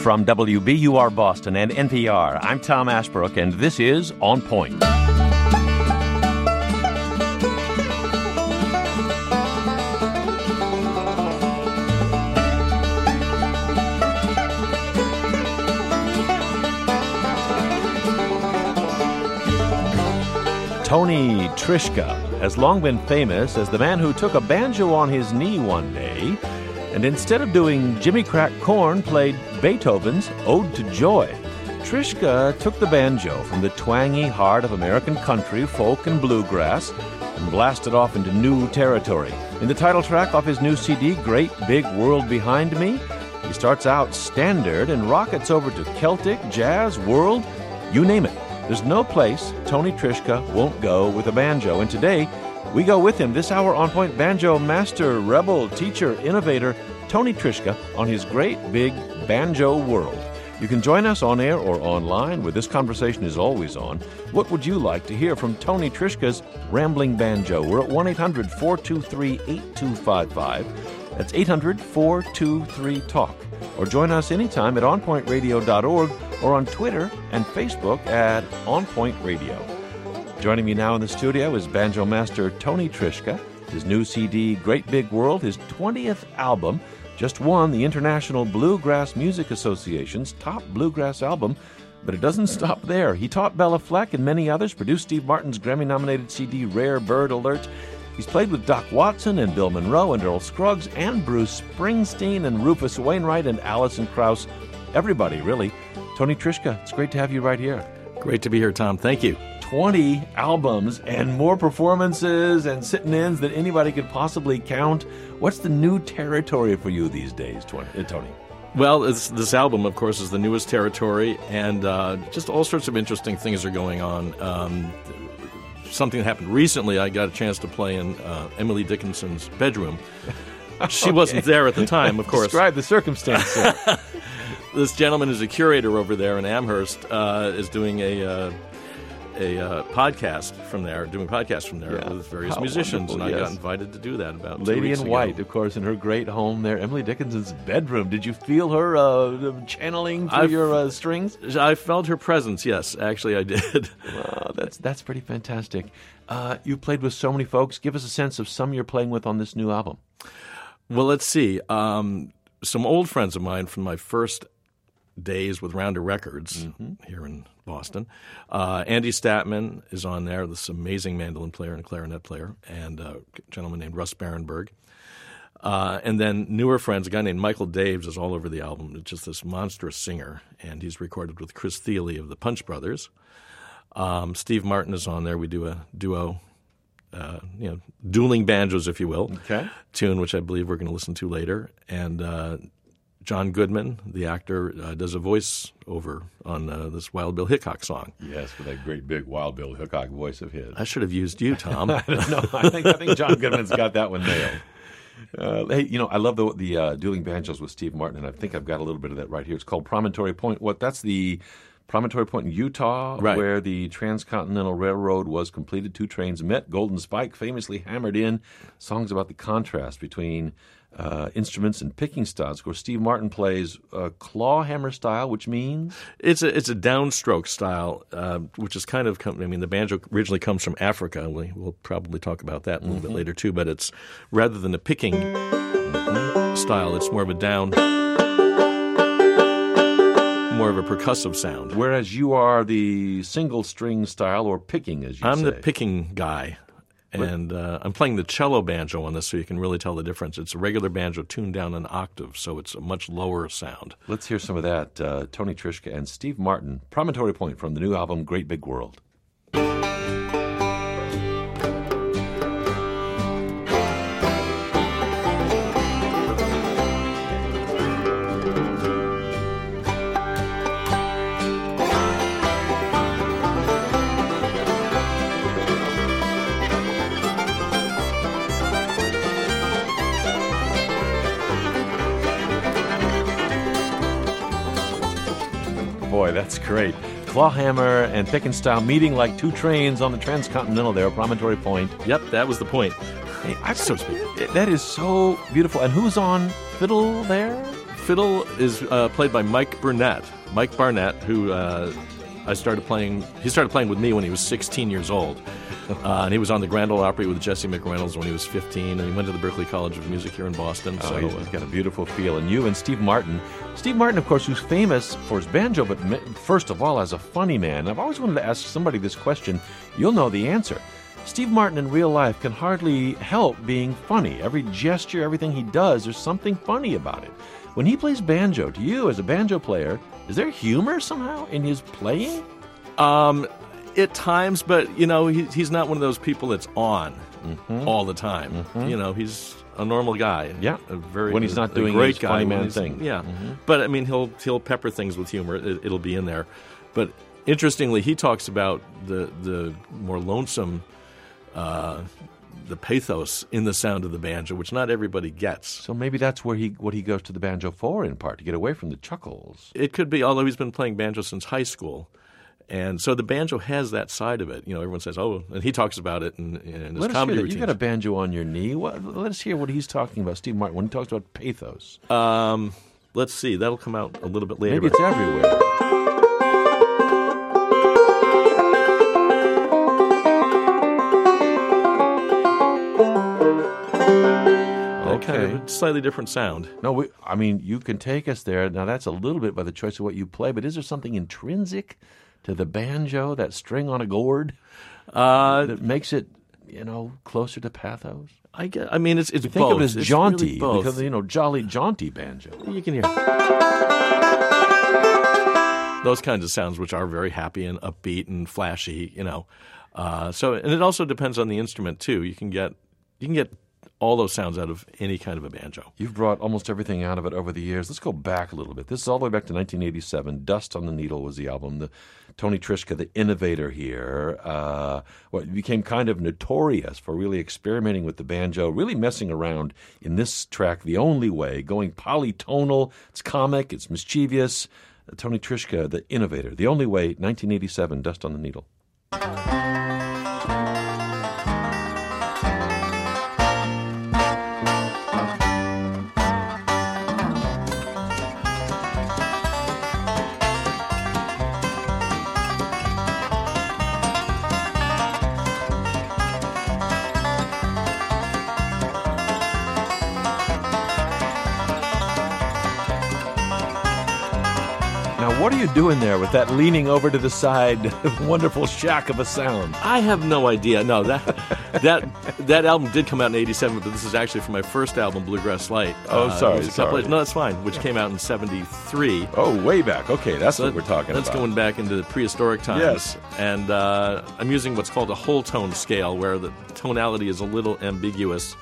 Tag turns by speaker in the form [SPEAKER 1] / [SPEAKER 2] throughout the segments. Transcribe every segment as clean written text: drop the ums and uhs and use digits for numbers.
[SPEAKER 1] From WBUR Boston and NPR, I'm Tom Ashbrook, and this is On Point. Tony Trischka has long been famous as the man who took a banjo on his knee one day and instead of doing Jimmy Crack Corn, played Beethoven's Ode to Joy. Trischka took the banjo from the twangy heart of American country, folk, and bluegrass and blasted off into new territory. In the title track off his new CD, Great Big World Behind Me, he starts out standard and rockets over to Celtic, jazz, world, you name it. There's no place Tony Trischka won't go with a banjo, and today we go with him this hour on Point, banjo master, rebel, teacher, innovator, Tony Trischka on his great big banjo world. You can join us on air or online, where this conversation is always on. What would you like to hear from Tony Trischka's Rambling Banjo? We're at 1-800-423-8255. That's 800-423-TALK. Or join us anytime at onpointradio.org or on Twitter and Facebook at onpointradio. Joining me now in the studio is banjo master Tony Trischka. His new CD, Great Big World, his 20th album, just won the International Bluegrass Music Association's top bluegrass album. But it doesn't stop there. He taught Bella Fleck and many others, produced Steve Martin's Grammy-nominated CD, Rare Bird Alert. He's played with Doc Watson and Bill Monroe and Earl Scruggs and Bruce Springsteen and Rufus Wainwright and Alison Krauss. Everybody, really. Tony Trischka, it's great to have you right here.
[SPEAKER 2] Great to be here, Tom. Thank you.
[SPEAKER 1] 20 albums and more performances and sit-ins than anybody could possibly count. What's the new territory for you these days, Tony?
[SPEAKER 2] Well, this album, of course, is the newest territory, and just all sorts of interesting things are going on. Something that happened recently, I got a chance to play in Emily Dickinson's bedroom. She wasn't there at the time, of course.
[SPEAKER 1] Describe the circumstance, sir.
[SPEAKER 2] This gentleman is a curator over there in Amherst, is doing a podcast from there, with various musicians, and I got invited to do that about 2
[SPEAKER 1] Lady
[SPEAKER 2] weeks
[SPEAKER 1] in
[SPEAKER 2] ago.
[SPEAKER 1] White, of course, in her great home there, Emily Dickinson's bedroom. Did you feel her channeling through your strings?
[SPEAKER 2] I felt her presence, yes. Actually, I did.
[SPEAKER 1] Wow, that's pretty fantastic. You played with so many folks. Give us a sense of some you're playing with on this new album.
[SPEAKER 2] Well, let's see. Some old friends of mine from my first days with Rounder Records here in Boston. Andy Statman is on there, this amazing mandolin player and clarinet player, and a gentleman named Russ Barenberg. And then newer friends, a guy named Michael Daves is all over the album. It's just this monstrous singer, and he's recorded with Chris Thiele of the Punch Brothers. Steve Martin is on there. We do a duo, dueling banjos, if you will, tune, which I believe we're going to listen to later. And John Goodman, the actor, does a voice over on this Wild Bill Hickok song.
[SPEAKER 1] Yes, with that great big Wild Bill Hickok voice of his.
[SPEAKER 2] I should have used you, Tom.
[SPEAKER 1] I don't know. I think John Goodman's got that one nailed. Hey, I love the dueling banjos with Steve Martin, and I think I've got a little bit of that right here. It's called Promontory Point. That's the Promontory Point in Utah,
[SPEAKER 2] right,
[SPEAKER 1] where the Transcontinental Railroad was completed. 2 trains met. Golden Spike famously hammered in songs about the contrast between instruments and picking styles. Of course, Steve Martin plays claw hammer style, which means?
[SPEAKER 2] It's a downstroke style, which is kind of, the banjo originally comes from Africa. We'll probably talk about that a little bit later too, but it's rather than a picking style, it's more of a down, more of a percussive sound.
[SPEAKER 1] Whereas you are the single string style, or picking, as you say.
[SPEAKER 2] I'm the picking guy. And I'm playing the cello banjo on this, so you can really tell the difference. It's a regular banjo tuned down an octave, so it's a much lower sound.
[SPEAKER 1] Let's hear some of that. Tony Trischka and Steve Martin, Promontory Point from the new album, Great Big World. Boy, that's great. Clawhammer and Pick and Style meeting like 2 trains on the Transcontinental there, Promontory Point.
[SPEAKER 2] Yep, that was the point.
[SPEAKER 1] Hey, so to speak. That is so beautiful. And who's on fiddle there?
[SPEAKER 2] fiddle is played by Mike Burnett. Mike Barnett, who he started playing with me when he was 16 years old. And he was on the Grand Ole Opry with Jesse McReynolds when he was 15, and he went to the Berklee College of Music here in Boston.
[SPEAKER 1] So he's got a beautiful feel. And you and Steve Martin. Steve Martin, of course, who's famous for his banjo, but first of all, as a funny man. I've always wanted to ask somebody this question. You'll know the answer. Steve Martin in real life can hardly help being funny. Every gesture, everything he does, there's something funny about it. When he plays banjo, to you as a banjo player, is there humor somehow in his playing?
[SPEAKER 2] At times, but, he's not one of those people that's on all the time. He's a normal guy.
[SPEAKER 1] Yeah, when he's not doing
[SPEAKER 2] great
[SPEAKER 1] his funny man thing.
[SPEAKER 2] Yeah, but, I mean, he'll pepper things with humor. It'll be in there. But interestingly, he talks about the more lonesome, the pathos in the sound of the banjo, which not everybody gets.
[SPEAKER 1] So maybe that's what he goes to the banjo for, in part, to get away from the chuckles.
[SPEAKER 2] It could be, although he's been playing banjo since high school. And so the banjo has that side of it. Everyone says, and he talks about it in his comedy routine.
[SPEAKER 1] You got a banjo on your knee. Let us hear what he's talking about, Steve Martin, when he talks about pathos.
[SPEAKER 2] Let's see. That'll come out a little bit later.
[SPEAKER 1] Maybe it's everywhere.
[SPEAKER 2] Kind of a slightly different sound.
[SPEAKER 1] No, you can take us there. Now, that's a little bit by the choice of what you play, but is there something intrinsic to the banjo, that string on a gourd, that makes it, closer to pathos?
[SPEAKER 2] It's
[SPEAKER 1] think
[SPEAKER 2] both.
[SPEAKER 1] Of it as jaunty,
[SPEAKER 2] really
[SPEAKER 1] because, jolly, jaunty banjo.
[SPEAKER 2] You can hear those kinds of sounds, which are very happy and upbeat and flashy, and it also depends on the instrument, too. You can get all those sounds out of any kind of a banjo.
[SPEAKER 1] You've brought almost everything out of it over the years. Let's go back a little bit. This is all the way back to 1987. Dust on the Needle was the album. The Tony Trischka, the innovator here, became kind of notorious for really experimenting with the banjo, really messing around in this track, The Only Way, going polytonal. It's comic, it's mischievous. Tony Trischka, the innovator, The Only Way, 1987, Dust on the Needle. What are you doing there with that leaning over to the side, wonderful shack of a sound?
[SPEAKER 2] I have no idea. No, that album did come out in '87, but this is actually from my first album, Bluegrass Light.
[SPEAKER 1] Sorry.
[SPEAKER 2] No, that's fine. Which came out in '73.
[SPEAKER 1] Oh, way back. Okay, that's what we're talking about.
[SPEAKER 2] That's going back into the prehistoric times.
[SPEAKER 1] Yes.
[SPEAKER 2] And I'm using what's called a whole tone scale, where the tonality is a little ambiguous.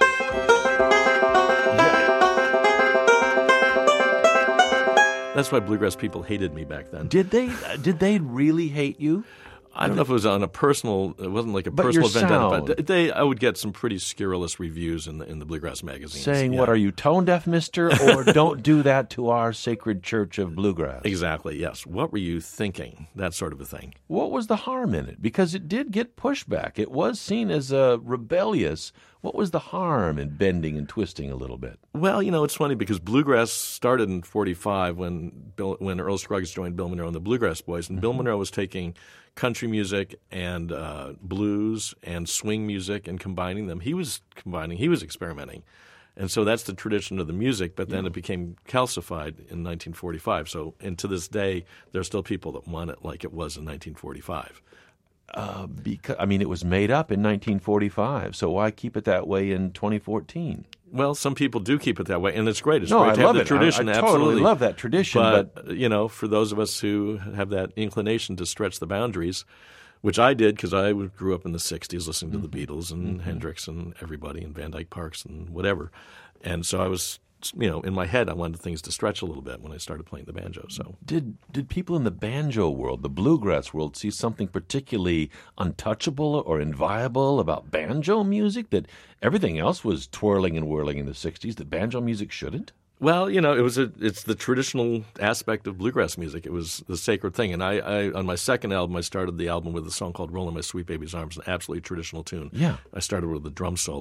[SPEAKER 2] That's why bluegrass people hated me back then.
[SPEAKER 1] Did they really hate you?
[SPEAKER 2] I don't know if it was on a personal. It wasn't like a personal vendetta, but I would get some pretty scurrilous reviews in the bluegrass magazines
[SPEAKER 1] saying, "What are you, tone deaf, Mister?" Or "Don't do that to our sacred church of bluegrass."
[SPEAKER 2] Exactly. Yes. What were you thinking? That sort of a thing.
[SPEAKER 1] What was the harm in it? Because it did get pushback. It was seen as rebellious. What was the harm in bending and twisting a little bit?
[SPEAKER 2] Well, it's funny because bluegrass started in '45 when Earl Scruggs joined Bill Monroe and the Bluegrass Boys, and Bill Monroe was taking country music and blues and swing music and combining them. He was experimenting. And so that's the tradition of the music, but then it became calcified in 1945. And to this day, there are still people that want it like it was in 1945.
[SPEAKER 1] Because it was made up in 1945, so why keep it that way in 2014?
[SPEAKER 2] Well, some people do keep it that way, and it's great. It's
[SPEAKER 1] great
[SPEAKER 2] to have the tradition.
[SPEAKER 1] I
[SPEAKER 2] absolutely
[SPEAKER 1] totally love that tradition.
[SPEAKER 2] But for those of us who have that inclination to stretch the boundaries, which I did because I grew up in the 60s listening to the Beatles and Hendrix and everybody and Van Dyke Parks and whatever. And so I was, in my head, I wanted things to stretch a little bit when I started playing the banjo. So
[SPEAKER 1] did people in the banjo world, the bluegrass world, see something particularly untouchable or inviolable about banjo music, that everything else was twirling and whirling in the 60s, that banjo music shouldn't?
[SPEAKER 2] Well, it's the traditional aspect of bluegrass music. It was the sacred thing. And I on my second album, I started the album with a song called "Rollin' My Sweet Baby's Arms," an absolutely traditional tune.
[SPEAKER 1] Yeah.
[SPEAKER 2] I started with a drum solo.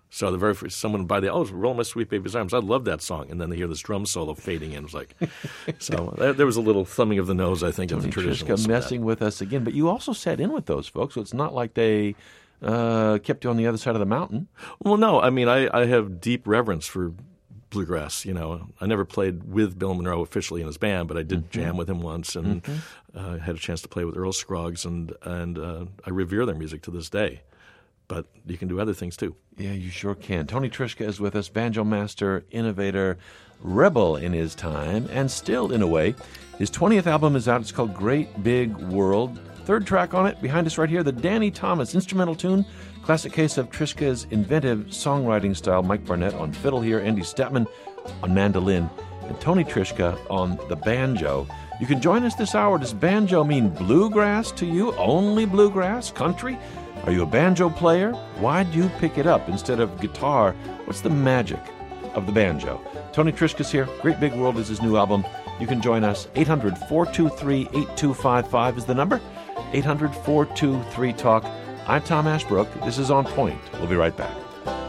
[SPEAKER 2] So the very first, someone by the Roll My Sweet Baby's Arms, I love that song, and then they hear this drum solo fading in. It was like, so there was a little thumbing of the nose, I think, of the traditionalists.
[SPEAKER 1] Trischka messing with us again, but you also sat in with those folks, so it's not like they kept you on the other side of the mountain.
[SPEAKER 2] Well, no, I mean, I have deep reverence for bluegrass. I never played with Bill Monroe officially in his band, but I did jam with him once, and had a chance to play with Earl Scruggs, and I revere their music to this day. But you can do other things too.
[SPEAKER 1] Yeah, you sure can. Tony Trischka is with us, banjo master, innovator, rebel in his time, and still in a way. His 20th album is out. It's called Great Big World. Third track on it, behind us right here, the Danny Thomas instrumental tune. Classic case of Trischka's inventive songwriting style. Mike Barnett on fiddle here, Andy Statman on mandolin, and Tony Trischka on the banjo. You can join us this hour. Does banjo mean bluegrass to you? Only bluegrass? Country? Are you a banjo player? Why do you pick it up instead of guitar? What's the magic of the banjo? Tony Trischka's here. Great Big World is his new album. You can join us. 800-423-8255 is the number. 800-423-TALK. I'm Tom Ashbrook. This is On Point. We'll be right back.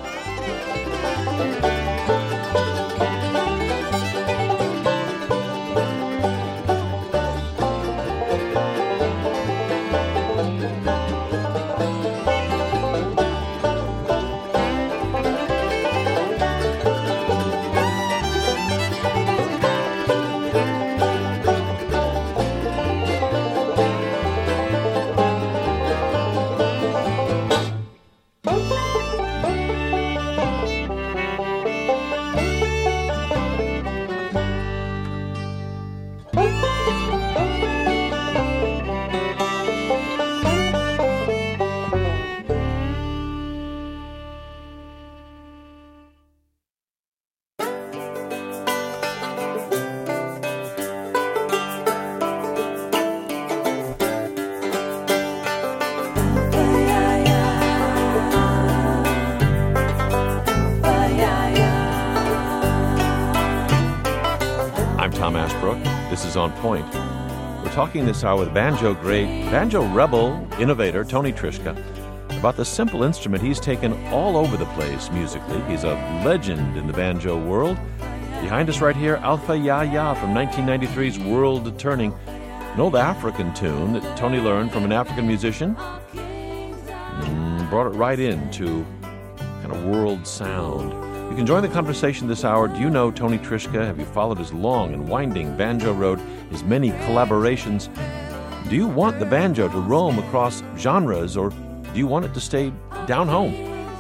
[SPEAKER 1] Tom Ashbrook. This is On Point. We're talking this hour with banjo great, banjo rebel, innovator Tony Trischka about the simple instrument he's taken all over the place musically. He's a legend in the banjo world. Behind us right here, Alpha Ya Ya from 1993's World Turning, an old African tune that Tony learned from an African musician and brought it right into kind of world sound. You can join the conversation this hour. Do you know Tony Trischka? Have you followed his long and winding banjo road, his many collaborations? Do you want the banjo to roam across genres, or do you want it to stay down home?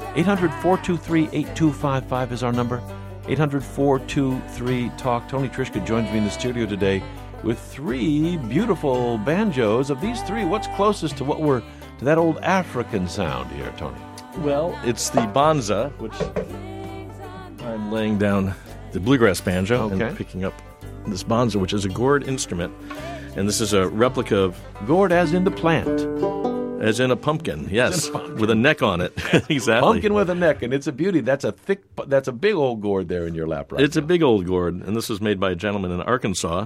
[SPEAKER 1] 800-423-8255 is our number. 800-423-TALK. Tony Trischka joins me in the studio today with three beautiful banjos. Of these three, what's closest to that old African sound here, Tony?
[SPEAKER 2] Well, it's the banza, which I'm laying down the bluegrass banjo and picking up this banza, which is a gourd instrument. And this is a replica of...
[SPEAKER 1] Gourd as in the plant.
[SPEAKER 2] As in a pumpkin, yes, with a neck on it. Exactly.
[SPEAKER 1] Pumpkin with a neck, and it's a beauty. That's a big old gourd there in your lap right now.
[SPEAKER 2] It's a big old gourd, and this was made by a gentleman in Arkansas.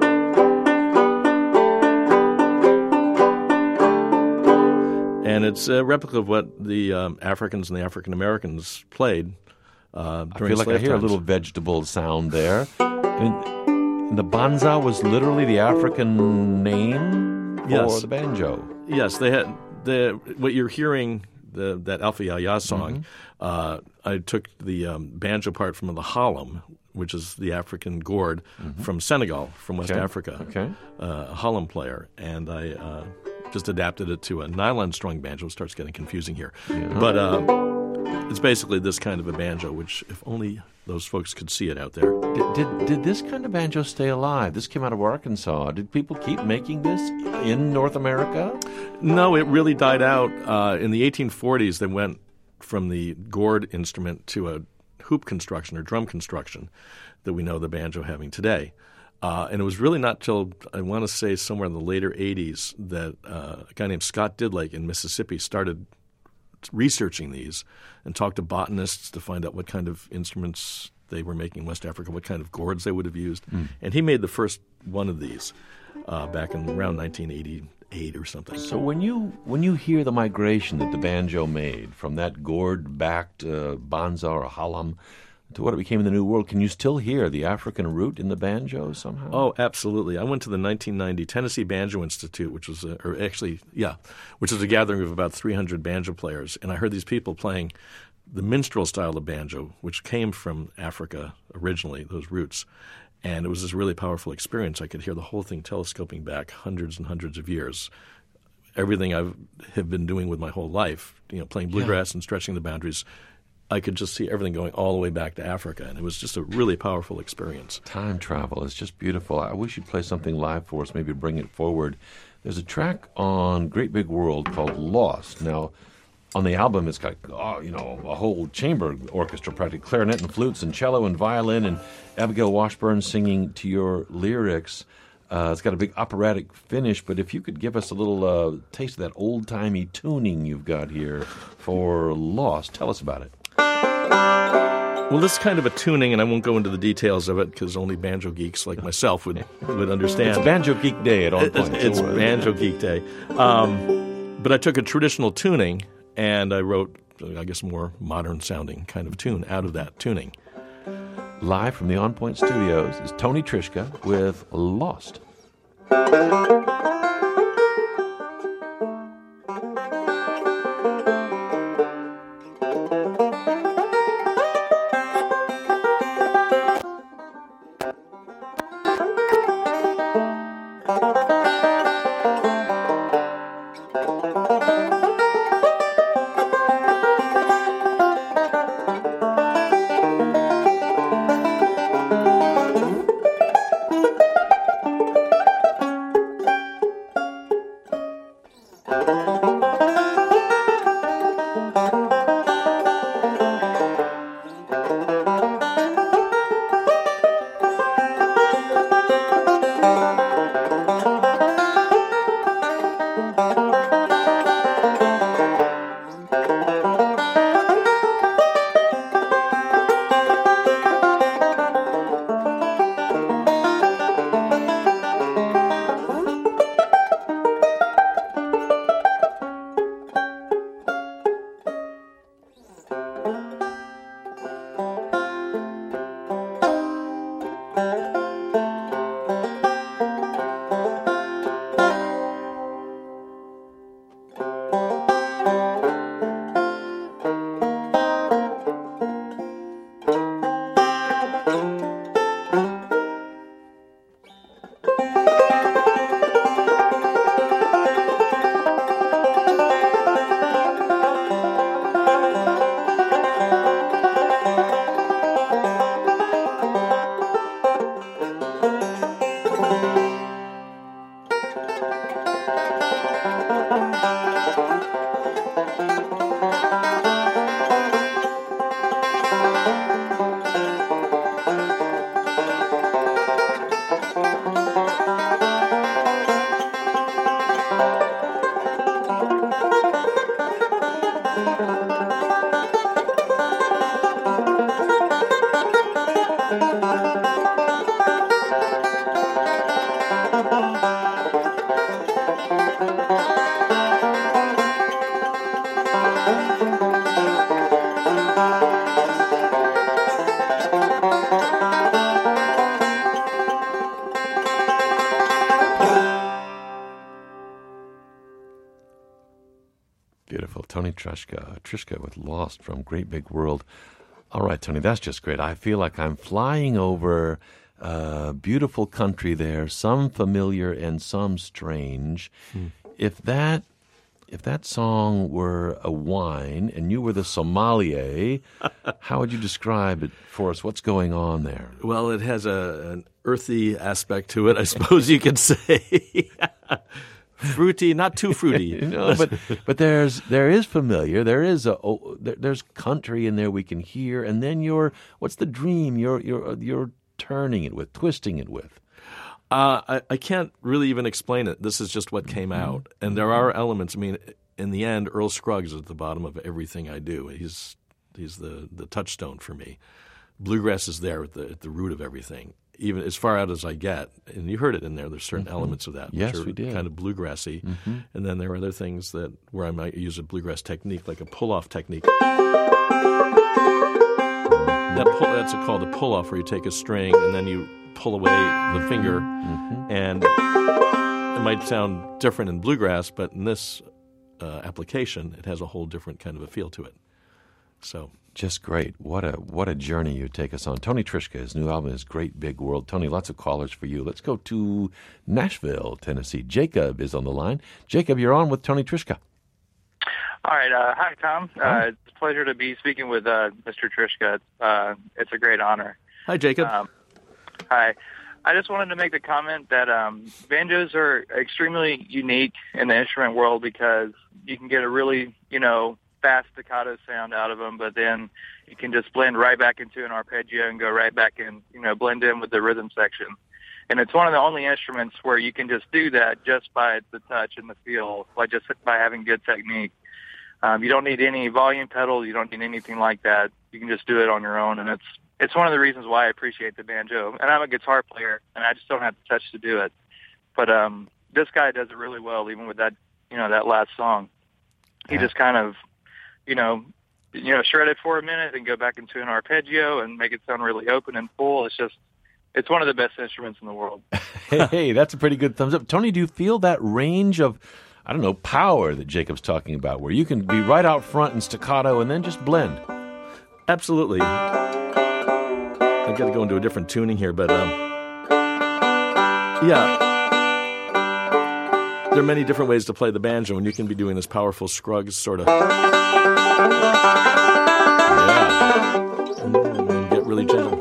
[SPEAKER 2] And it's a replica of what the Africans and the African Americans played during
[SPEAKER 1] I feel like I hear a little vegetable sound there. And the banza was literally the African name for the banjo.
[SPEAKER 2] Yes, they had what you're hearing, that Alpha Ya Ya song. I took the banjo part from the halam, which is the African gourd from Senegal, from West Africa. A halam player, and I just adapted it to a nylon strung banjo. It starts getting confusing here, but it's basically this kind of a banjo, which if only those folks could see it out there.
[SPEAKER 1] Did this kind of banjo stay alive? This came out of Arkansas. Did people keep making this in North America?
[SPEAKER 2] No, it really died out. In the 1840s, they went from the gourd instrument to a hoop construction or drum construction that we know the banjo having today. And it was really not till, I want to say, somewhere in the later 80s that a guy named Scott Didlake in Mississippi started researching these and talked to botanists to find out what kind of instruments they were making in West Africa, what kind of gourds they would have used. And he made the first one of these back in around 1980, 8 or something.
[SPEAKER 1] So when you hear the migration that the banjo made from that gourd-backed banza or halam to what it became in the New World, can you still hear the African root in the banjo somehow?
[SPEAKER 2] Oh, absolutely. I went to the 1990 Tennessee Banjo Institute, which was a gathering of about 300 banjo players, and I heard these people playing the minstrel style of banjo, which came from Africa originally, those roots. And it was this really powerful experience. I could hear the whole thing telescoping back hundreds and hundreds of years. Everything I have been doing with my whole life, playing bluegrass and stretching the boundaries, I could just see everything going all the way back to Africa. And it was just a really powerful experience.
[SPEAKER 1] Time travel is just beautiful. I wish you'd play something live for us, maybe bring it forward. There's a track on Great Big World called Lost. Now, on the album, it's got a whole chamber orchestra, practically clarinet and flutes and cello and violin, and Abigail Washburn singing to your lyrics. It's got a big operatic finish, but if you could give us a little taste of that old-timey tuning you've got here for Lost, tell us about it.
[SPEAKER 2] Well, this is kind of a tuning, and I won't go into the details of it because only banjo geeks like myself would understand.
[SPEAKER 1] It's Banjo Geek Day at all points.
[SPEAKER 2] It's Banjo Geek Day. But I took a traditional tuning, and I wrote, I guess, more modern-sounding kind of tune out of that tuning.
[SPEAKER 1] Live from the On Point Studios is Tony Trischka with Lost. Beautiful. Tony Trischka with Lost from Great Big World. All right, Tony, that's just great. I feel like I'm flying over a beautiful country there, some familiar and some strange. If that song were a wine and you were the sommelier, how would you describe it for us? What's going on there?
[SPEAKER 2] Well, it has an earthy aspect to it, I suppose you could say. Fruity, not too fruity.
[SPEAKER 1] But there is familiar. There's country in there we can hear, and then what's the dream? You're turning it with, twisting it with.
[SPEAKER 2] I can't really even explain it. This is just what came out, and there are elements. I mean, in the end, Earl Scruggs is at the bottom of everything I do. He's the touchstone for me. Bluegrass is there at the root of everything. even as far out as I get, and you heard it in there, there's certain elements of that
[SPEAKER 1] Yes,
[SPEAKER 2] which are
[SPEAKER 1] we did.
[SPEAKER 2] kind of bluegrassy. And then there are other things where I might use a bluegrass technique, like a pull-off technique. That's called a pull-off, where you take a string and then you pull away the finger. And it might sound different in bluegrass, but in this application, it has a whole different kind of a feel to it. So
[SPEAKER 1] Just great. What a journey you take us on. Tony Trischka, his new album is Great Big World. Tony, lots of callers for you. Let's go to Nashville, Tennessee. Jacob is on the line. Jacob, you're on with Tony Trischka.
[SPEAKER 3] All right. Hi, Tom.
[SPEAKER 1] Hi.
[SPEAKER 3] It's a pleasure to be speaking with Mr. Trischka. It's a great honor.
[SPEAKER 2] hi, Jacob.
[SPEAKER 3] Hi. I just wanted to make the comment that banjos are extremely unique in the instrument world because you can get a really, fast staccato sound out of them, but then you can just blend right back into an arpeggio and go right back and, blend in with the rhythm section. And it's one of the only instruments where you can just do that just by the touch and the feel, just by having good technique. You don't need any volume pedals. You don't need anything like that. You can just do it on your own, and it's one of the reasons why I appreciate the banjo. And I'm a guitar player, and I just don't have the touch to do it. But this guy does it really well, even with that, that last song. He just kind of, shred it for a minute and go back into an arpeggio and make it sound really open and full. It's one of the best instruments in the world.
[SPEAKER 1] Hey, that's a pretty good thumbs up. Tony, do you feel that range of, power that Jacob's talking about, where you can be right out front and staccato and then just blend?
[SPEAKER 2] Absolutely. I've got to go into a different tuning here, but yeah. There are many different ways to play the banjo, and you can be doing this powerful scruggs sort of. Yeah. And get really gentle.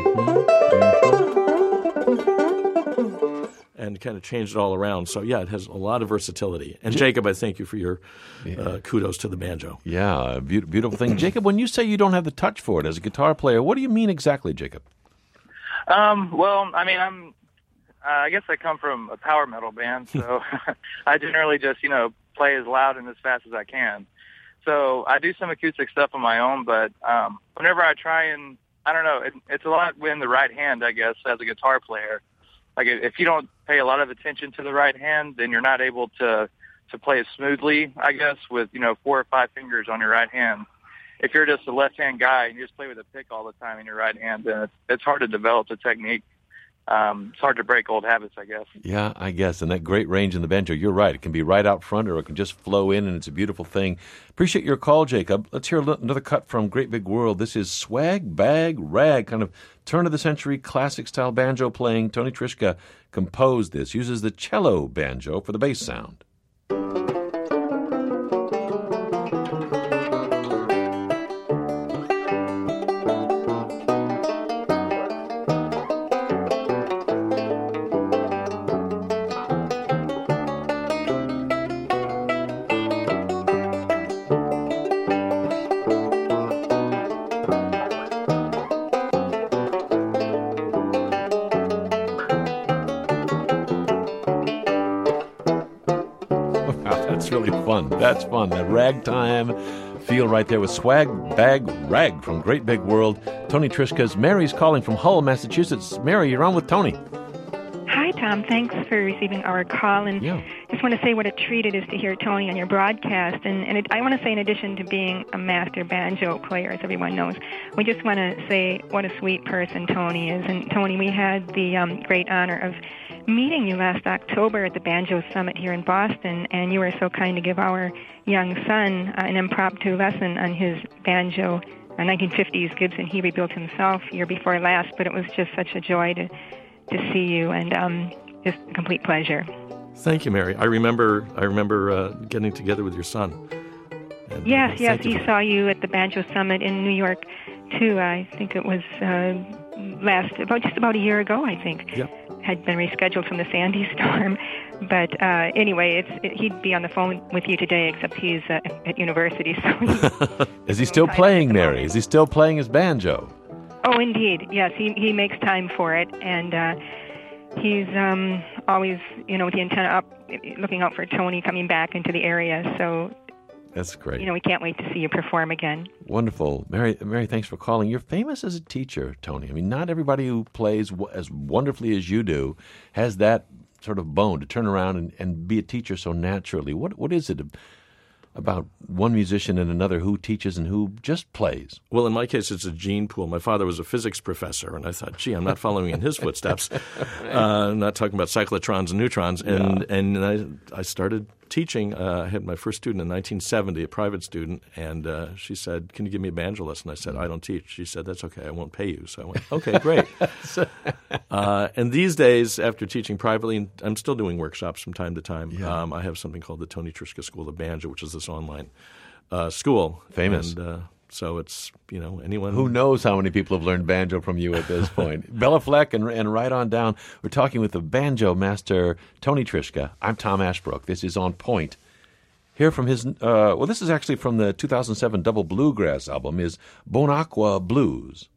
[SPEAKER 2] And kind of change it all around. So, yeah, it has a lot of versatility. And, Jacob, I thank you for your kudos to the banjo.
[SPEAKER 1] Yeah, beautiful thing. Jacob, when you say you don't have the touch for it as a guitar player, what do you mean exactly, Jacob?
[SPEAKER 3] Well, I guess I come from a power metal band, so I generally just, play as loud and as fast as I can. So I do some acoustic stuff on my own, but whenever I try and, it's a lot in the right hand, I guess, as a guitar player. Like, if you don't pay a lot of attention to the right hand, then you're not able to play as smoothly, I guess, with, 4 or 5 fingers on your right hand. If you're just a left-hand guy and you just play with a pick all the time in your right hand, then it's hard to develop the technique. It's hard to break old habits, I guess.
[SPEAKER 1] Yeah, I guess. And that great range in the banjo, you're right. It can be right out front or it can just flow in, and it's a beautiful thing. Appreciate your call, Jacob. Let's hear another cut from Great Big World. This is Swag, Bag, Rag, kind of turn-of-the-century classic-style banjo playing. Tony Trischka composed this, uses the cello banjo for the bass sound. That's really fun. That's fun. That ragtime feel right there with Swag, Bag, Rag from Great Big World. Tony Trischka's. Mary's calling from Hull, Massachusetts. Mary, you're on with Tony.
[SPEAKER 4] Hi, Tom. Thanks for receiving our call. And just want to say what a treat it is to hear Tony on your broadcast. And I want to say, in addition to being a master banjo player, as everyone knows, we just want to say what a sweet person Tony is. And, Tony, we had the great honor of meeting you last October at the Banjo Summit here in Boston, and you were so kind to give our young son an impromptu lesson on his banjo, a 1950s Gibson he rebuilt himself year before last, but it was just such a joy to see you, and just a complete pleasure.
[SPEAKER 2] Thank you, Mary. I remember getting together with your son. And,
[SPEAKER 4] yes, he saw you at the Banjo Summit in New York, too. I think it was just about a year ago, I think.
[SPEAKER 2] Yep.
[SPEAKER 4] Had been rescheduled from the Sandy storm. But anyway, he'd be on the phone with you today, except he's at university. So
[SPEAKER 1] Is he still playing, Mary? Is he still playing his banjo?
[SPEAKER 4] Oh, indeed. Yes, he makes time for it. And he's always, with the antenna up, looking out for Tony coming back into the area. So
[SPEAKER 1] That's great.
[SPEAKER 4] We can't wait to see you perform again.
[SPEAKER 1] Wonderful. Mary, thanks for calling. You're famous as a teacher, Tony. I mean, not everybody who plays as wonderfully as you do has that sort of bone to turn around and be a teacher so naturally. What is it about one musician and another who teaches and who just plays?
[SPEAKER 2] Well, in my case, it's a gene pool. My father was a physics professor, and I thought, gee, I'm not following in his footsteps. I'm not talking about cyclotrons and neutrons. And I started teaching. I had my first student in 1970, a private student, and she said, can you give me a banjo lesson? I said, I don't teach. She said, that's okay. I won't pay you. So I went, okay, great. And these days, after teaching privately, I'm still doing workshops from time to time. Yeah. I have something called the Tony Trischka School of Banjo, which is this online school.
[SPEAKER 1] Famous.
[SPEAKER 2] And so it's, anyone.
[SPEAKER 1] Who knows how many people have learned banjo from you at this point. Bella Fleck and right on down. We're talking with the banjo master, Tony Trischka. I'm Tom Ashbrook. This is On Point. Here from his, this is actually from the 2007 Double Bluegrass album, is Bon Aqua Blues.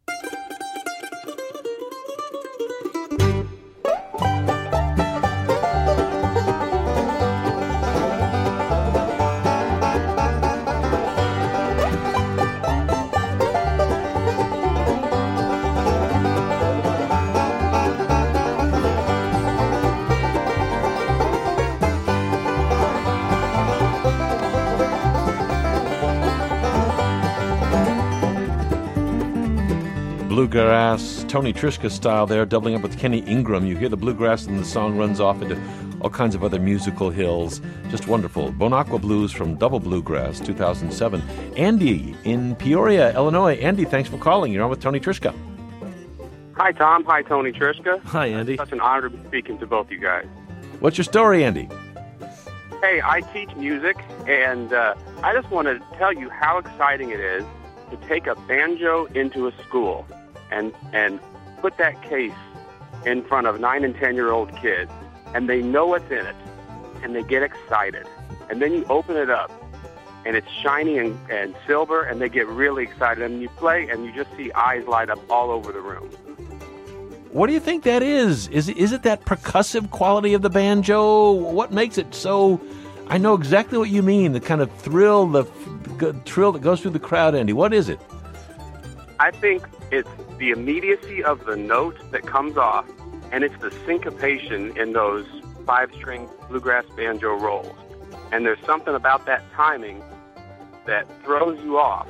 [SPEAKER 1] Bluegrass, Tony Trischka style there, doubling up with Kenny Ingram. You hear the bluegrass and the song runs off into all kinds of other musical hills. Just wonderful. Bon Aqua Blues from Double Bluegrass, 2007. Andy in Peoria, Illinois. Andy, thanks for calling. You're on with Tony Trischka.
[SPEAKER 5] Hi, Tom. Hi, Tony Trischka.
[SPEAKER 2] Hi, Andy.
[SPEAKER 5] It's such an honor to be speaking to both you guys.
[SPEAKER 1] What's your story, Andy?
[SPEAKER 5] Hey, I teach music, and I just want to tell you how exciting it is to take a banjo into a school and put that case in front of 9 and 10-year-old kids, and they know what's in it, and they get excited. And then you open it up, and it's shiny and silver, and they get really excited. And you play, and you just see eyes light up all over the room.
[SPEAKER 1] What do you think that is? Is it that percussive quality of the banjo? What makes it so... I know exactly what you mean, the kind of thrill, the thrill that goes through the crowd, Andy. What is it?
[SPEAKER 5] I think it's the immediacy of the note that comes off, and it's the syncopation in those 5-string bluegrass banjo rolls. And there's something about that timing that throws you off.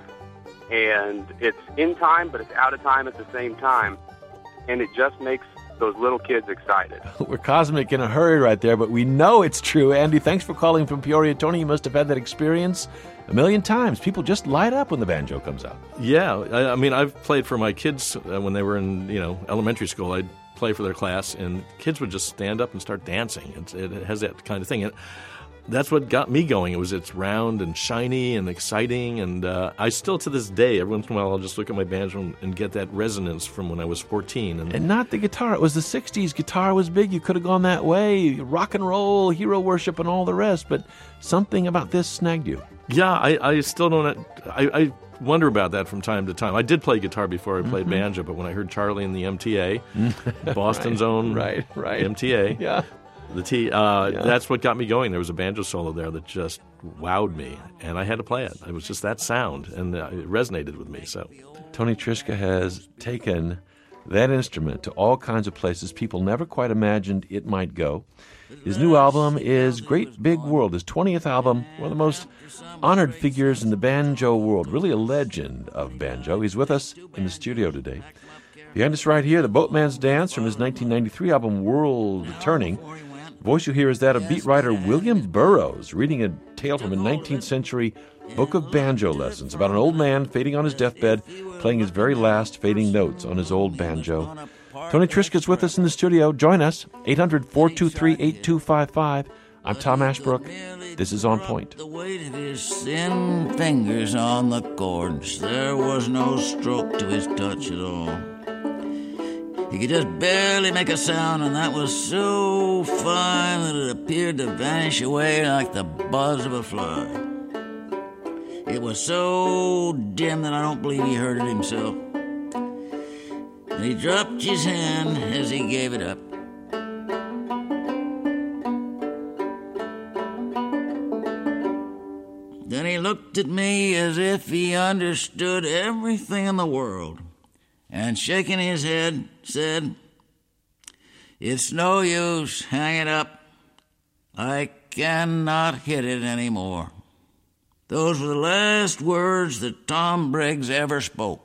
[SPEAKER 5] And it's in time, but it's out of time at the same time. And it just makes those little kids excited.
[SPEAKER 1] We're cosmic in a hurry right there, but we know it's true. Andy, thanks for calling from Peoria. Tony, you must have had that experience a million times. People just light up when the banjo comes out.
[SPEAKER 2] Yeah. I mean, I've played for my kids when they were in, elementary school. I'd play for their class, and kids would just stand up and start dancing. It has that kind of thing. And that's what got me going. It's round and shiny and exciting, and I still, to this day, every once in a while, I'll just look at my banjo and get that resonance from when I was 14.
[SPEAKER 1] And not the guitar. It was the 60s. Guitar was big. You could have gone that way. Rock and roll, hero worship, and all the rest, but something about this snagged you.
[SPEAKER 2] Yeah, I still don't... I wonder about that from time to time. I did play guitar before I played banjo, but when I heard Charlie and the MTA, Boston's own MTA...
[SPEAKER 1] Yeah.
[SPEAKER 2] The T, that's what got me going. There was a banjo solo there that just wowed me, and I had to play it. It was just that sound, and it resonated with me. So,
[SPEAKER 1] Tony Trischka has taken that instrument to all kinds of places people never quite imagined it might go. His new album is Great Big World, his 20th album, one of the most honored figures in the banjo world, really a legend of banjo. He's with us in the studio today. Behind us right here, the Boatman's Dance from his 1993 album World Turning. The voice you hear is that of beat writer William Burroughs, reading a tale from a 19th century book of banjo lessons about an old man fading on his deathbed, playing his very last fading notes on his old banjo. Tony Trischka's with us in the studio. Join us, 800-423-8255. I'm Tom Ashbrook. This is On Point.
[SPEAKER 6] The weight of his thin fingers on the chords. There was no stroke to his touch at all. He could just barely make a sound, and that was so fine that it appeared to vanish away like the buzz of a fly. It was so dim that I don't believe he heard it himself. And he dropped his hand as he gave it up. Then looked at me as if he understood everything in the world, and shaking his head, said, "It's no use, hang it up. I cannot hit it anymore." Those were the last words that Tom Briggs ever spoke.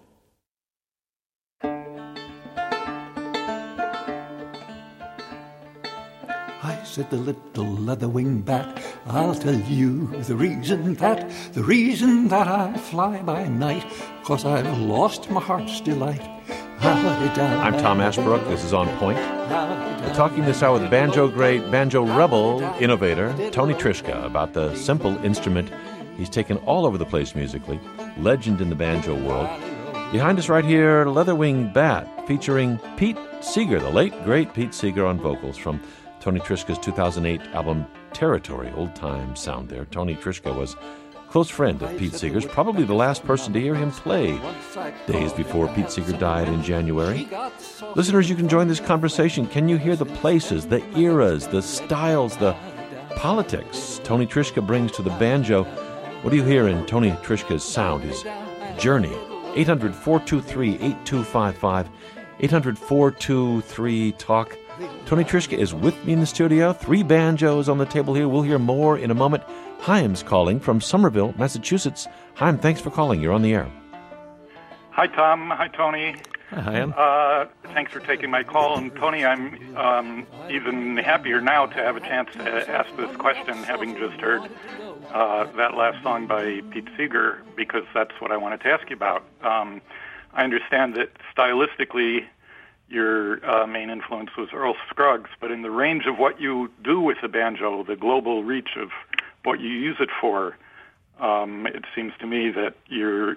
[SPEAKER 7] I said, "The little leather-winged bat, I'll tell you the reason that I fly by night, 'cause I've lost my heart's delight."
[SPEAKER 1] I'm Tom Ashbrook. This is On Point. We're talking this hour with banjo great, banjo rebel innovator Tony Trischka about the simple instrument he's taken all over the place musically, legend in the banjo world. Behind us right here, Leather-Winged Bat, featuring Pete Seeger, the late, great Pete Seeger on vocals from Tony Trischka's 2008 album Territory, old-time sound there. Tony Trischka was a close friend of Pete Seeger's, probably the last person to hear him play days before Pete Seeger died in January. Listeners, you can join this conversation. Can you hear the places, the eras, the styles, the politics Tony Trischka brings to the banjo? What do you hear in Tony Trischka's sound, his journey? 800-423-8255, 800-423-TALK. Tony Trischka is with me in the studio. 3 banjos on the table here. We'll hear more in a moment. Chaim's calling from Somerville, Massachusetts. Chaim, thanks for calling. You're on the air.
[SPEAKER 8] Hi, Tom. Hi, Tony.
[SPEAKER 2] Hi, Chaim.
[SPEAKER 8] Thanks for taking my call. And, Tony, I'm even happier now to have a chance to ask this question, having just heard that last song by Pete Seeger, because that's what I wanted to ask you about. I understand that stylistically your main influence was Earl Scruggs, but in the range of what you do with the banjo, the global reach of what you use it for, it seems to me that you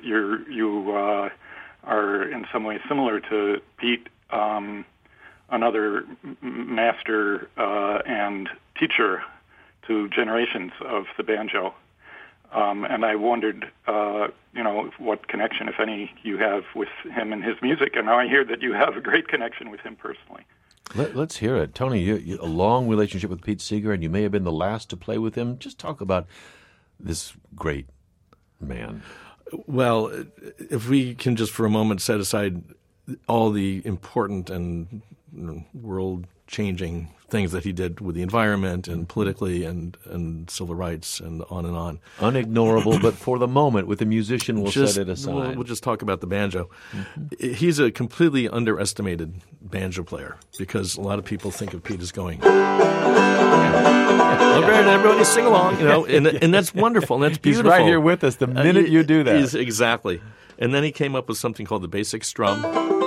[SPEAKER 8] are in some way similar to Pete, another master and teacher to generations of the banjo. And I wondered, what connection, if any, you have with him and his music. And now I hear that you have a great connection with him personally.
[SPEAKER 1] Let's hear it. Tony, you a long relationship with Pete Seeger, and you may have been the last to play with him. Just talk about this great man.
[SPEAKER 2] Well, if we can just for a moment set aside all the important and world-changing things that he did with the environment and politically and civil rights and on.
[SPEAKER 1] Unignorable, but for the moment, with the musician, we'll set it aside.
[SPEAKER 2] We'll just talk about the banjo. Mm-hmm. He's a completely underestimated banjo player because a lot of people think of Pete as going, everybody sing along, and that's wonderful, and that's beautiful.
[SPEAKER 1] He's right here with us the minute you do that.
[SPEAKER 2] Exactly. And then he came up with something called the basic strum.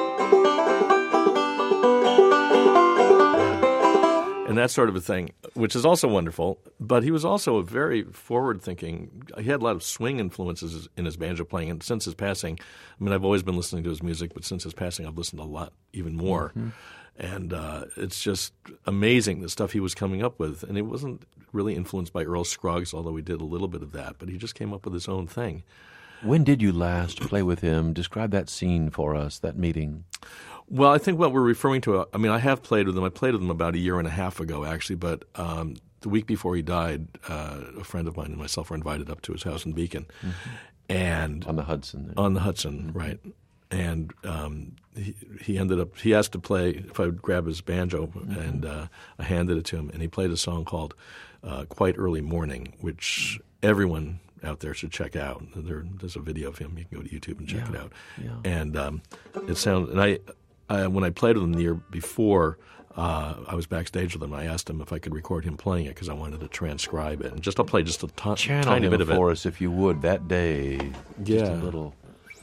[SPEAKER 2] And that sort of a thing, which is also wonderful. But he was also a very forward-thinking. He had a lot of swing influences in his banjo playing. And since his passing, I've always been listening to his music, but since his passing, I've listened a lot, even more. Mm-hmm. And it's just amazing the stuff he was coming up with. And it wasn't really influenced by Earl Scruggs, although he did a little bit of that. But he just came up with his own thing.
[SPEAKER 1] When did you last play with him? Describe that scene for us, that meeting.
[SPEAKER 2] Well, I think what we're referring to, I have played with him. I played with him about 1.5 years ago, actually. But the week before he died, a friend of mine and myself were invited up to his house in Beacon. Mm-hmm. And
[SPEAKER 1] on the Hudson. There.
[SPEAKER 2] On the Hudson, right. And he ended up, he asked to play, if I would grab his banjo, mm-hmm. and I handed it to him. And he played a song called Quite Early Morning, which everyone out there should check out. There's a video of him. You can go to YouTube and check it out. Yeah. And it sounds, and when I played with him the year before, I was backstage with him. I asked him if I could record him playing it because I wanted to transcribe it. And I'll play just a tiny bit of it
[SPEAKER 1] for us, if you would, that day. Just a little.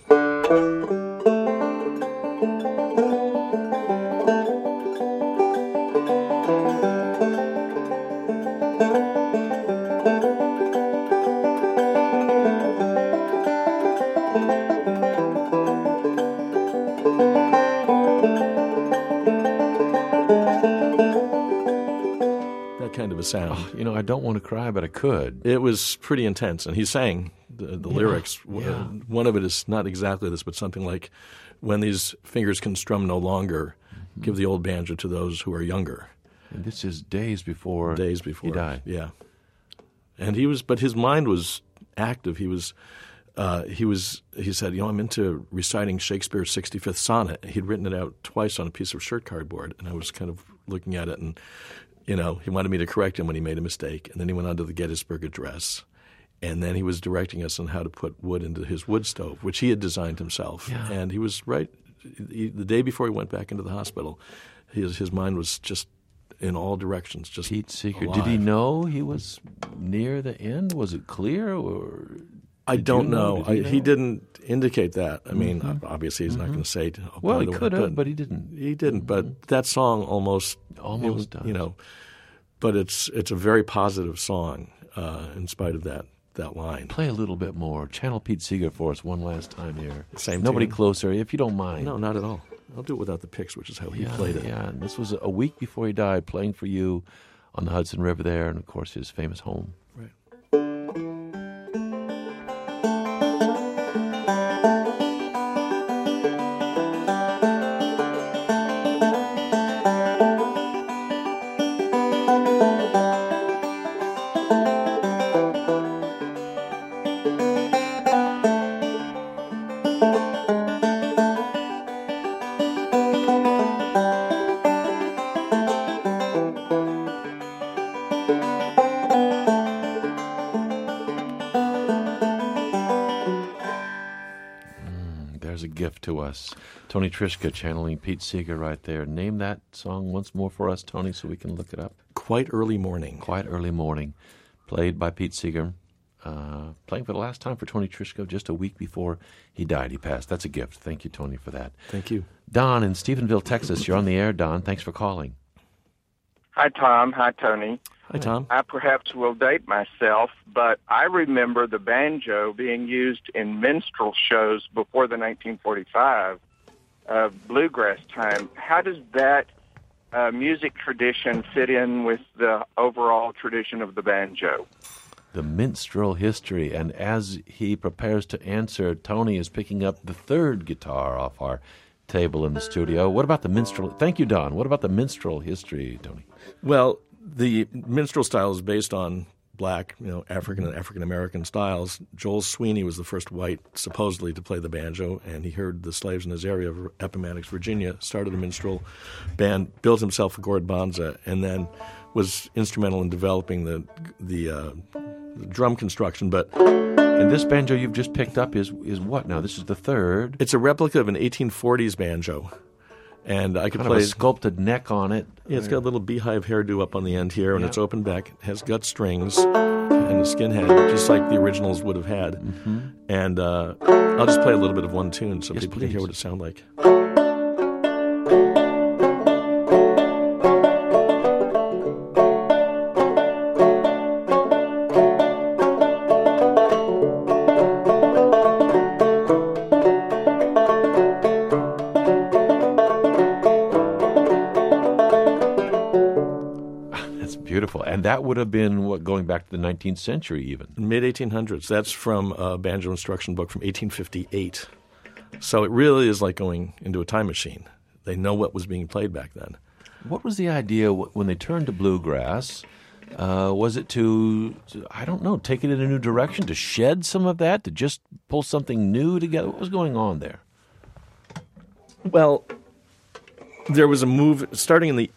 [SPEAKER 2] Sound.
[SPEAKER 1] I don't want to cry, but I could.
[SPEAKER 2] It was pretty intense, and he sang the lyrics. Yeah. One of it is not exactly this, but something like, "When these fingers can strum no longer, mm-hmm. give the old banjo to those who are younger."
[SPEAKER 1] And this is days before he died.
[SPEAKER 2] Yeah. And but his mind was active. He said, I'm into reciting Shakespeare's 65th sonnet. He'd written it out twice on a piece of shirt cardboard, and I was kind of looking at it, and he wanted me to correct him when he made a mistake. And then he went on to the Gettysburg Address, and then he was directing us on how to put wood into his wood stove, which he had designed himself. Yeah. And he was right. The day before he went back into the hospital, his mind was just in all directions. Just
[SPEAKER 1] Pete Seeger.
[SPEAKER 2] Alive.
[SPEAKER 1] Did he know he was near the end? Was it clear, or?
[SPEAKER 2] I don't know. He didn't indicate that. I mean, obviously he's not going to say.
[SPEAKER 1] Well, he could have, but he didn't.
[SPEAKER 2] He didn't. But that song almost does. But it's a very positive song in spite of that line.
[SPEAKER 1] Play a little bit more. Channel Pete Seeger for us one last time here.
[SPEAKER 2] Same.
[SPEAKER 1] Nobody
[SPEAKER 2] tune.
[SPEAKER 1] Closer, if you don't mind.
[SPEAKER 2] No, not at all. I'll do it without the picks, which is how he played it.
[SPEAKER 1] Yeah, and this was a week before he died, playing for you on the Hudson River there, and of course his famous home.
[SPEAKER 2] Right.
[SPEAKER 1] To us. Tony Trischka channeling Pete Seeger right there. Name that song once more for us, Tony, so we can look it up.
[SPEAKER 2] Quite Early Morning.
[SPEAKER 1] Quite Early Morning. Played by Pete Seeger. Playing for the last time for Tony Trischka just a week before he died. He passed. That's a gift. Thank you, Tony, for that.
[SPEAKER 2] Thank you.
[SPEAKER 1] Don in Stephenville, Texas. You're on the air, Don. Thanks for calling.
[SPEAKER 9] Hi, Tom. Hi, Tony.
[SPEAKER 2] Hi, Tom.
[SPEAKER 9] I perhaps will date myself, but I remember the banjo being used in minstrel shows before the 1945 bluegrass time. How does that music tradition fit in with the overall tradition of the banjo?
[SPEAKER 1] The minstrel history, and as he prepares to answer, Tony is picking up the third guitar off our table in the studio. What about the minstrel? Thank you, Don. What about the minstrel history, Tony?
[SPEAKER 2] Well, the minstrel style is based on black, African and African-American styles. Joel Sweeney was the first white, supposedly, to play the banjo, and he heard the slaves in his area of Appomattox, Virginia, started a minstrel band, built himself a gourd banza, and then was instrumental in developing the drum construction.
[SPEAKER 1] And this banjo you've just picked up is what now? This is the third?
[SPEAKER 2] It's a replica of an 1840s banjo. And I could
[SPEAKER 1] kind
[SPEAKER 2] play
[SPEAKER 1] of a sculpted neck on it.
[SPEAKER 2] Yeah, it's got a little beehive hairdo up on the end here, and it's open back. It has gut strings and a skin head, just like the originals would have had. Mm-hmm. And I'll just play a little bit of one tune so people can hear what it sounds like.
[SPEAKER 1] Beautiful. And that would have been, going back to the 19th century even?
[SPEAKER 2] Mid-1800s. That's from a banjo instruction book from 1858. So it really is like going into a time machine. They know what was being played back then.
[SPEAKER 1] What was the idea when they turned to bluegrass? Was it to, I don't know, take it in a new direction, to shed some of that, to just pull something new together? What was going on there?
[SPEAKER 2] Well, there was a move starting in the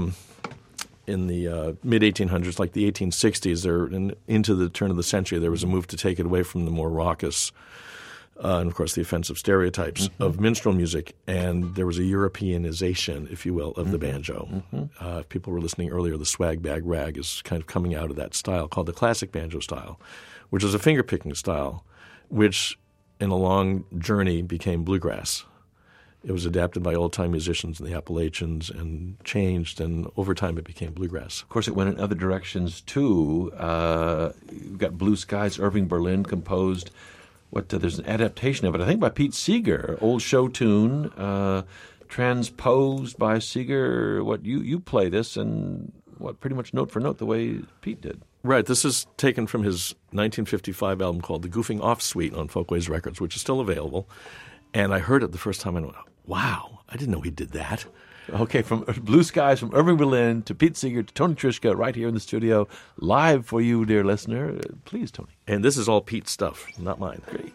[SPEAKER 2] mid-1800s, like the 1860s, into the turn of the century, there was a move to take it away from the more raucous and, of course, the offensive stereotypes of minstrel music. And there was a Europeanization, if you will, of the banjo. If people were listening earlier, the swag bag rag is kind of coming out of that style called the classic banjo style, which is a finger-picking style, which in a long journey became bluegrass. It was adapted by old-time musicians in the Appalachians and changed, and over time it became bluegrass.
[SPEAKER 1] Of course, it went in other directions, too. You've got Blue Skies. Irving Berlin composed there's an adaptation of it, I think, by Pete Seeger, old show tune, transposed by Seeger. You play this, and pretty much note for note the way Pete did.
[SPEAKER 2] Right. This is taken from his 1955 album called The Goofing Off Suite on Folkways Records, which is still available. And I heard it the first time and I went, wow, I didn't know he did that.
[SPEAKER 1] Okay, from Blue Skies, from Irving Berlin to Pete Seeger to Tony Trischka, right here in the studio, live for you, dear listener. Please, Tony.
[SPEAKER 2] And this is all Pete's stuff, not mine.
[SPEAKER 1] Great.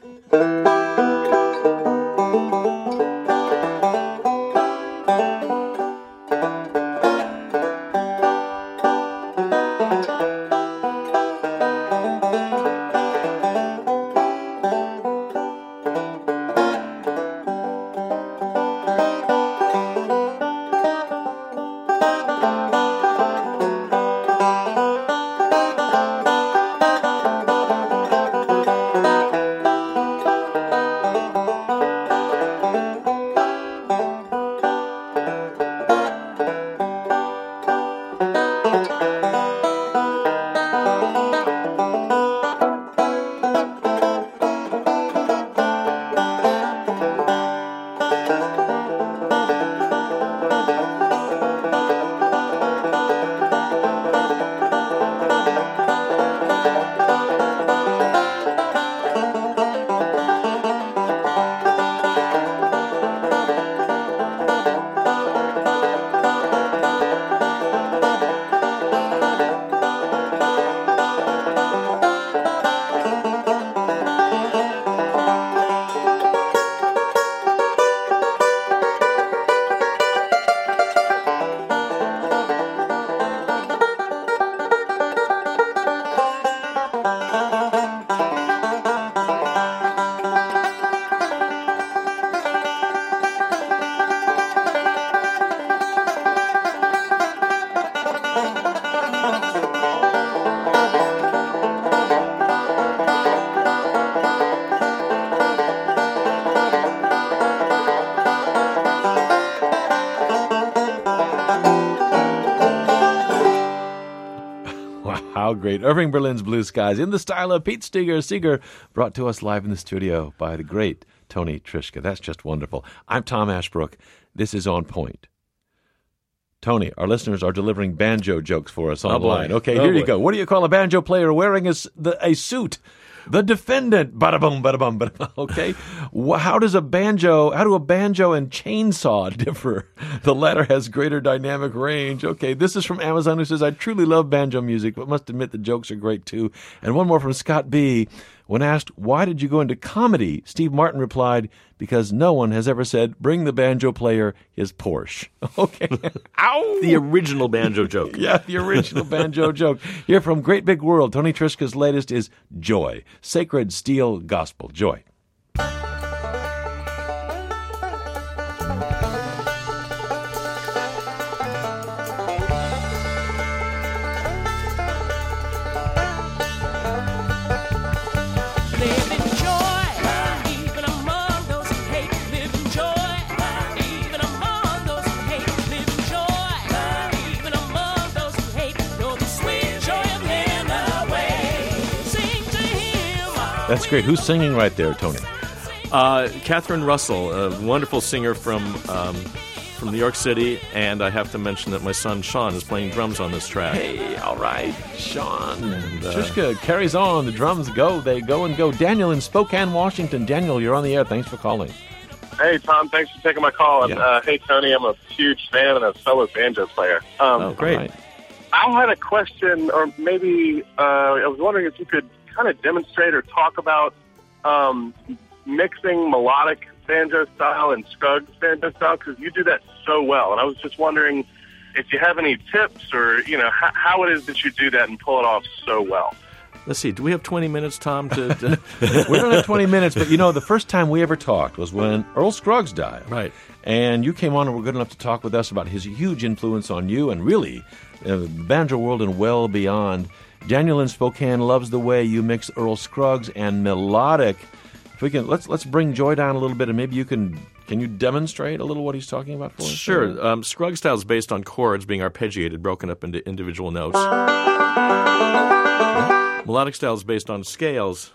[SPEAKER 1] How great. Irving Berlin's Blue Skies in the style of Pete Seeger, brought to us live in the studio by the great Tony Trischka. That's just wonderful. I'm Tom Ashbrook. This is On Point. Tony, our listeners are delivering banjo jokes for us online. Okay, here you go. What do you call a banjo player wearing a suit? The defendant. Bada-boom, bada-bum, bada-bum. Okay. How do a banjo and chainsaw differ? The latter has greater dynamic range. Okay. This is from Amazon, who says, I truly love banjo music, but must admit the jokes are great too. And one more from Scott B. When asked, why did you go into comedy? Steve Martin replied, because no one has ever said, bring the banjo player his Porsche. Okay. Ow!
[SPEAKER 2] The original banjo joke.
[SPEAKER 1] Yeah, the original banjo joke. Here from Great Big World, Tony Trischka's latest is Joy. Sacred Steel Gospel. Joy. That's great. Who's singing right there, Tony?
[SPEAKER 2] Catherine Russell, a wonderful singer from New York City, and I have to mention that my son Sean is playing drums on this track.
[SPEAKER 1] Hey, all right, Sean. And Trischka carries on. The drums go. They go and go. Daniel in Spokane, Washington. Daniel, you're on the air. Thanks for calling.
[SPEAKER 10] Hey, Tom. Thanks for taking my call. Yeah. Hey, Tony. I'm a huge fan and a fellow banjo player.
[SPEAKER 1] Great.
[SPEAKER 10] Right. I had a question, or maybe I was wondering if you could kind of demonstrate or talk about mixing melodic banjo style and Scruggs banjo style, because you do that so well. And I was just wondering if you have any tips, or how it is that you do that and pull it off so well.
[SPEAKER 2] Let's see. Do we have 20 minutes, Tom?
[SPEAKER 1] We don't have 20 minutes, but the first time we ever talked was when Earl Scruggs died.
[SPEAKER 2] Right.
[SPEAKER 1] And you came on and were good enough to talk with us about his huge influence on you and really the banjo world and well beyond. Daniel in Spokane loves the way you mix Earl Scruggs and melodic. If we can, let's bring Joy down a little bit, and maybe you can you demonstrate a little what he's talking about for us?
[SPEAKER 2] Sure. Scruggs style is based on chords being arpeggiated, broken up into individual notes. Melodic style is based on scales.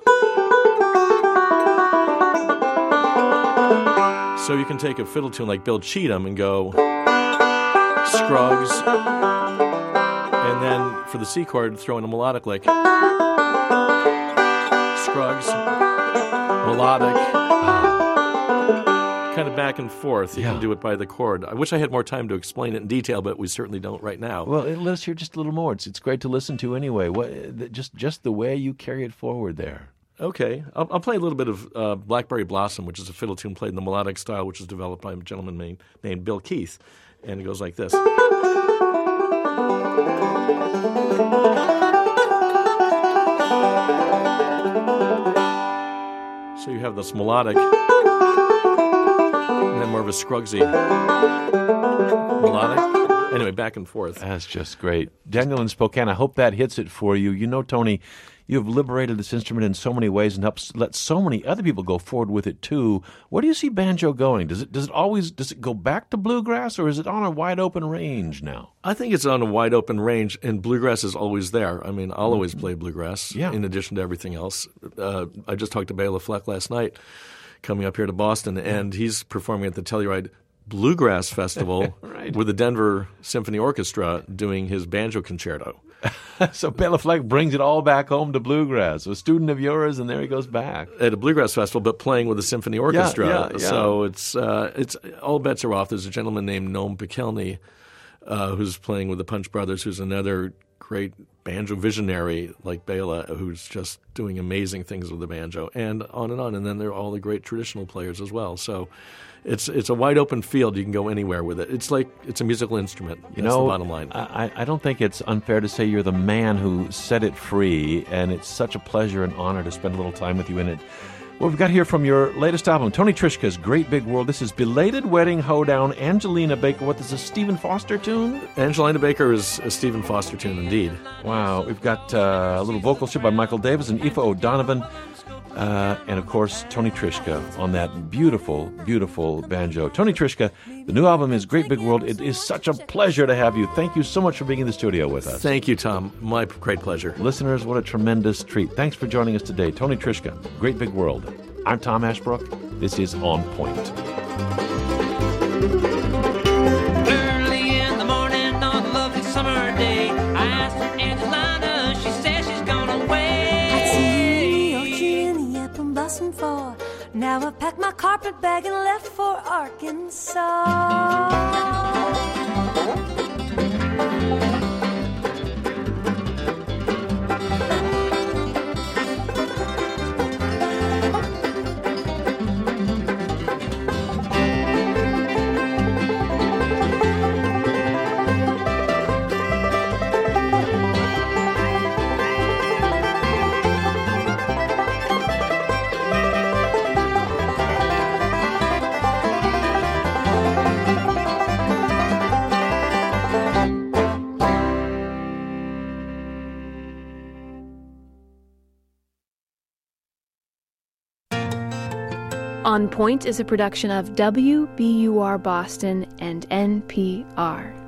[SPEAKER 2] So you can take a fiddle tune like Bill Cheatham and go Scruggs, and then for the C chord, throw in a melodic like Scruggs, melodic, kind of back and forth. You can do it by the chord. I wish I had more time to explain it in detail, but we certainly don't right now.
[SPEAKER 1] Well, let us hear just a little more. It's great to listen to anyway. Just the way you carry it forward there.
[SPEAKER 2] Okay. I'll play a little bit of Blackberry Blossom, which is a fiddle tune played in the melodic style, which was developed by a gentleman named Bill Keith. And it goes like this. So you have this melodic, and then more of a Scruggsy melodic. Anyway, back and forth.
[SPEAKER 1] That's just great. Daniel in Spokane, I hope that hits it for you. You know, Tony, you have liberated this instrument in so many ways and helped let so many other people go forward with it too. Where do you see banjo going? Does it go back to bluegrass, or is it on a wide open range now?
[SPEAKER 2] I think it's on a wide open range, and bluegrass is always there. I mean, I'll always play bluegrass in addition to everything else. I just talked to Bela Fleck last night, coming up here to Boston, and he's performing at the Telluride Bluegrass Festival with the Denver Symphony Orchestra doing his banjo concerto.
[SPEAKER 1] So Bela Fleck brings it all back home to bluegrass. A student of yours, and there he goes back.
[SPEAKER 2] At a bluegrass festival, but playing with the symphony orchestra.
[SPEAKER 1] Yeah.
[SPEAKER 2] So it's all bets are off. There's a gentleman named Noam Pikelny who's playing with the Punch Brothers, who's another great banjo visionary like Bela, who's just doing amazing things with the banjo, and on. And then there are all the great traditional players as well. So it's a wide open field. You can go anywhere with it. It's a musical instrument. That's the bottom line.
[SPEAKER 1] I don't think it's unfair to say you're the man who set it free, and it's such a pleasure and honor to spend a little time with you in it. Well, we've got here from your latest album, Tony Trischka's Great Big World. This is Belated Wedding Hoedown, Angelina Baker. What is this, a Stephen Foster tune?
[SPEAKER 2] Angelina Baker is a Stephen Foster tune, indeed.
[SPEAKER 1] Wow. We've got a little vocal ship by Michael Davis and Aoife O'Donovan. And, of course, Tony Trischka on that beautiful, beautiful banjo. Tony Trischka, the new album is Great Big World. It is such a pleasure to have you. Thank you so much for being in the studio with us.
[SPEAKER 2] Thank you, Tom. My great pleasure.
[SPEAKER 1] Listeners, what a tremendous treat. Thanks for joining us today. Tony Trischka, Great Big World. I'm Tom Ashbrook. This is On Point.
[SPEAKER 11] Early in the morning on a lovely summer day, I asked Angelina, she says she's gone away.
[SPEAKER 12] Blossom for. Now I packed my carpet bag and left for Arkansas.
[SPEAKER 13] On Point is a production of WBUR Boston and NPR.